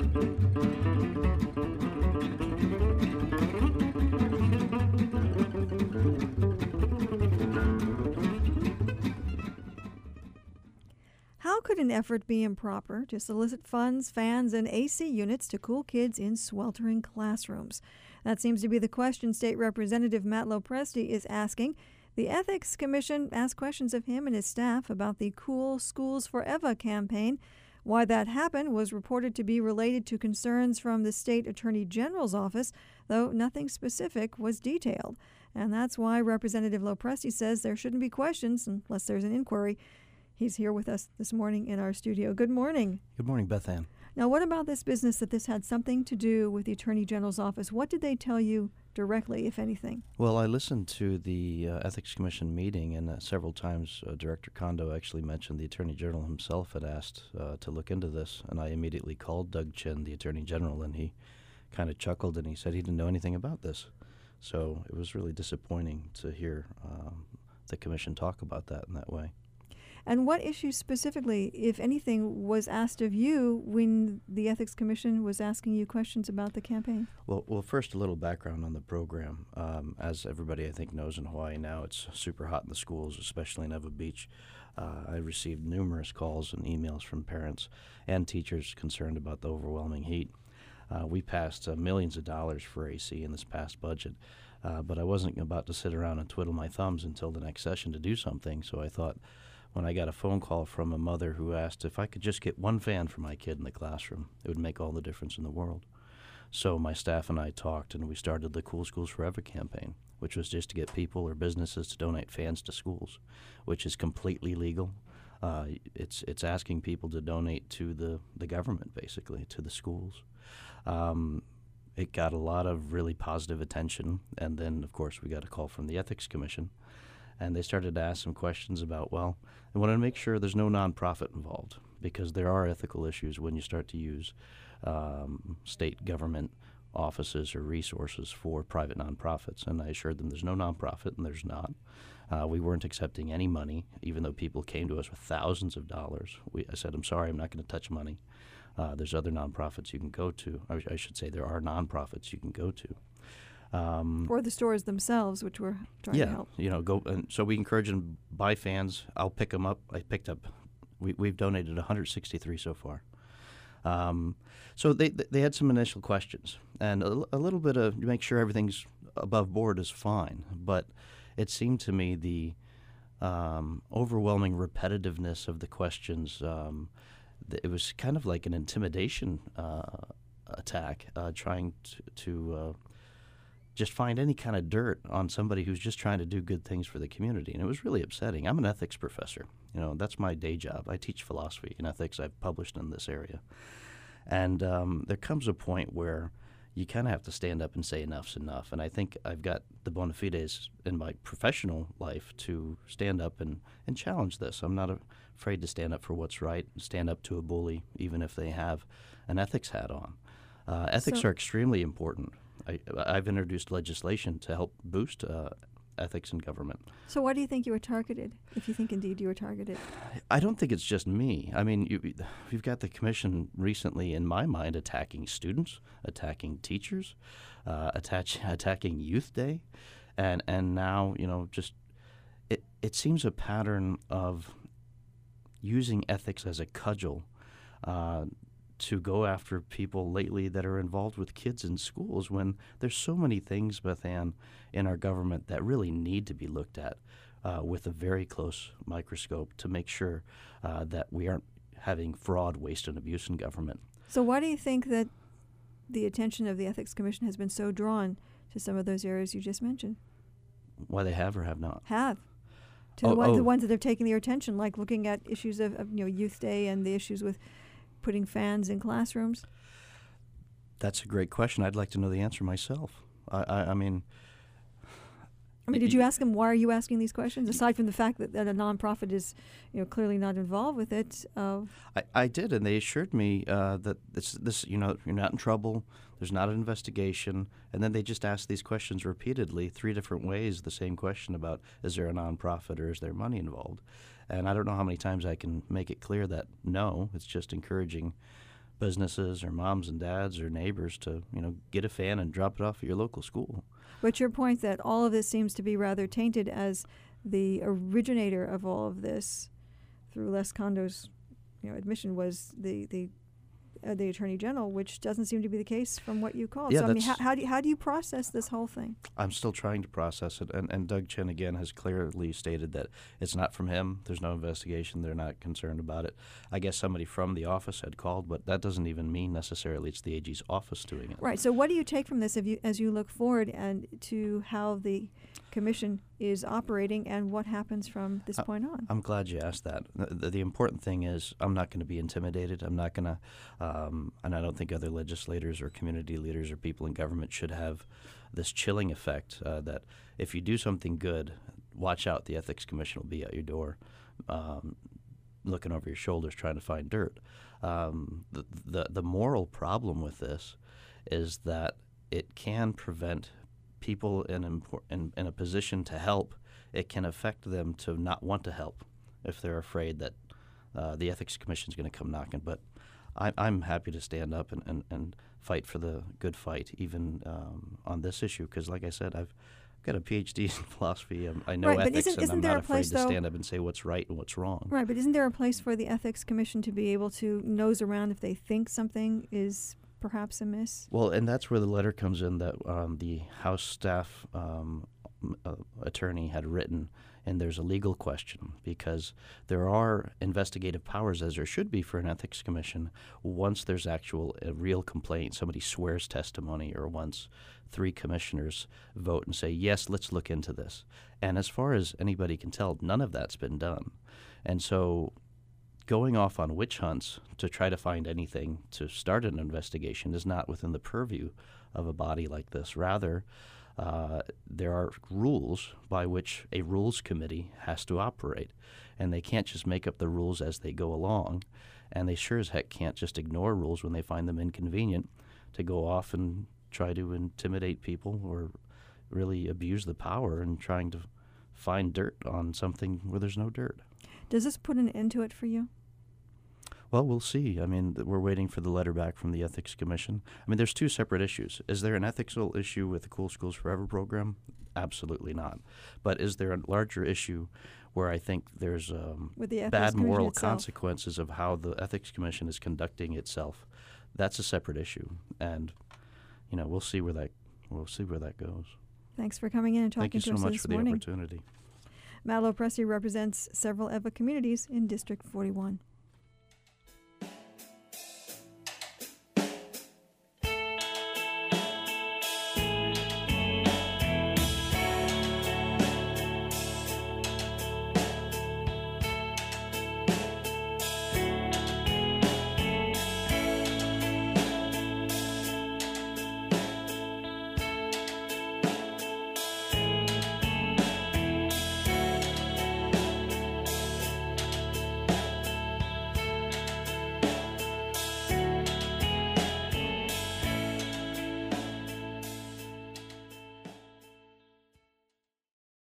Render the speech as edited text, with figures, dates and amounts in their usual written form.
How could an effort be improper to solicit funds, fans, and AC units to cool kids in sweltering classrooms? That seems to be the question State Representative Matt Lopresti is asking. The Ethics Commission asked questions of him and his staff about the Cool Schools Forever campaign. Why that happened was reported to be related to concerns from the State Attorney General's office, though nothing specific was detailed. And that's why Representative Lopresti says there shouldn't be questions unless there's an inquiry. He's here with us this morning in our studio. Good morning. Good morning, Beth Ann. Now, what about this business that this had something to do with the Attorney General's office? What did they tell you directly, if anything? Well, I listened to the Ethics Commission meeting, and several times Director Kondo actually mentioned the Attorney General himself had asked to look into this, and I immediately called Doug Chin, the Attorney General, and he kind of chuckled, and he said he didn't know anything about this. So it was really disappointing to hear the Commission talk about that in that way. And what issues specifically, if anything, was asked of you when the Ethics Commission was asking you questions about the campaign? Well, first, a little background on the program. As everybody, I think, knows in Hawaii now, it's super hot in the schools, especially in Ewa Beach. I received numerous calls and emails from parents and teachers concerned about the overwhelming heat. We passed millions of dollars for AC in this past budget, but I wasn't about to sit around and twiddle my thumbs until the next session to do something, so I thought, when I got a phone call from a mother who asked if I could just get one fan for my kid in the classroom, it would make all the difference in the world. So my staff and I talked, and we started the Cool Schools Forever campaign, which was just to get people or businesses to donate fans to schools, which is completely legal. It's asking people to donate to the government, basically, to the schools. It got a lot of really positive attention, and then, of course, we got a call from the Ethics Commission, and they started to ask some questions about, well, they wanted to make sure there's no nonprofit involved, because there are ethical issues when you start to use state government offices or resources for private nonprofits. And I assured them there's no nonprofit, and there's not. We weren't accepting any money, even though people came to us with thousands of dollars. I said, I'm sorry, I'm not going to touch money. There's other nonprofits you can go to. I should say there are nonprofits you can go to. Or the stores themselves, which we're trying to help. Go. And so we encourage them to buy fans. I'll pick them up. We've donated 163 so far. So they had some initial questions, and a little bit of make sure everything's above board is fine. But it seemed to me the overwhelming repetitiveness of the questions. It was kind of like an intimidation attack, trying to just find any kind of dirt on somebody who's just trying to do good things for the community. And it was really upsetting. I'm an ethics professor. That's my day job. I teach philosophy and ethics. I've published in this area. And there comes a point where you kind of have to stand up and say enough's enough. And I think I've got the bona fides in my professional life to stand up and challenge this. I'm not afraid to stand up for what's right, stand up to a bully, even if they have an ethics hat on. Ethics are extremely important. I've introduced legislation to help boost ethics in government. So why do you think you were targeted, if you think indeed you were targeted? I don't think it's just me. I mean, you've got the commission recently, in my mind, attacking students, attacking teachers, attacking Youth Day, and now, just it seems a pattern of using ethics as a cudgel to go after people lately that are involved with kids in schools, when there's so many things, Beth Ann, in our government that really need to be looked at with a very close microscope to make sure that we aren't having fraud, waste, and abuse in government. So why do you think that the attention of the Ethics Commission has been so drawn to some of those areas you just mentioned? Why they have or have not? Have. To the ones that have taken their attention, like looking at issues of Youth Day and the issues with putting fans in classrooms? That's a great question. I'd like to know the answer myself. I mean, did you ask them, why are you asking these questions, aside from the fact that a nonprofit is clearly not involved with it? I did, and they assured me that this you're not in trouble, there's not an investigation, and then they just asked these questions repeatedly, 3 different ways, the same question about, is there a nonprofit or is there money involved? And I don't know how many times I can make it clear that no, it's just encouraging businesses or moms and dads or neighbors to, get a fan and drop it off at your local school. But your point that all of this seems to be rather tainted, as the originator of all of this, through Les Condo's admission, was the Attorney General, which doesn't seem to be the case from what you called. Yeah, so, I mean, how do you process this whole thing? I'm still trying to process it, and Doug Chin, again, has clearly stated that it's not from him. There's no investigation. They're not concerned about it. I guess somebody from the office had called, but that doesn't even mean necessarily it's the AG's office doing it. Right. So what do you take from this as you look forward and to how the commission is operating and what happens from this point on? I'm glad you asked that. The important thing is I'm not going to be intimidated. I'm not going to, and I don't think other legislators or community leaders or people in government should have this chilling effect that if you do something good, watch out, the Ethics Commission will be at your door looking over your shoulders trying to find dirt. The moral problem with this is that it can prevent people in a position to help. It can affect them to not want to help if they're afraid that the Ethics Commission is going to come knocking. But I'm happy to stand up and fight for the good fight, even on this issue, because, like I said, I've got a PhD in philosophy. I know ethics, and I'm not afraid to stand up and say what's right and what's wrong. Right, but isn't there a place for the Ethics Commission to be able to nose around if they think something is perhaps amiss? Well, and that's where the letter comes in that the House staff attorney had written, and there's a legal question because there are investigative powers, as there should be for an ethics commission, once there's a real complaint, somebody swears testimony, or once 3 commissioners vote and say, yes, let's look into this. And as far as anybody can tell, none of that's been done. And so going off on witch hunts to try to find anything to start an investigation is not within the purview of a body like this. Rather, there are rules by which a rules committee has to operate, and they can't just make up the rules as they go along, and they sure as heck can't just ignore rules when they find them inconvenient to go off and try to intimidate people or really abuse the power in trying to find dirt on something where there's no dirt. Does this put an end to it for you? Well, we'll see. I mean, we're waiting for the letter back from the Ethics Commission. I mean, there's 2 separate issues. Is there an ethical issue with the Cool Schools Forever program? Absolutely not. But is there a larger issue where I think there's bad moral consequences of how the Ethics Commission is conducting itself? That's a separate issue, and we'll see where that goes. Thanks for coming in and talking to us this morning. Thank you so much for the opportunity. Matt LoPresti represents several EVA communities in District 41.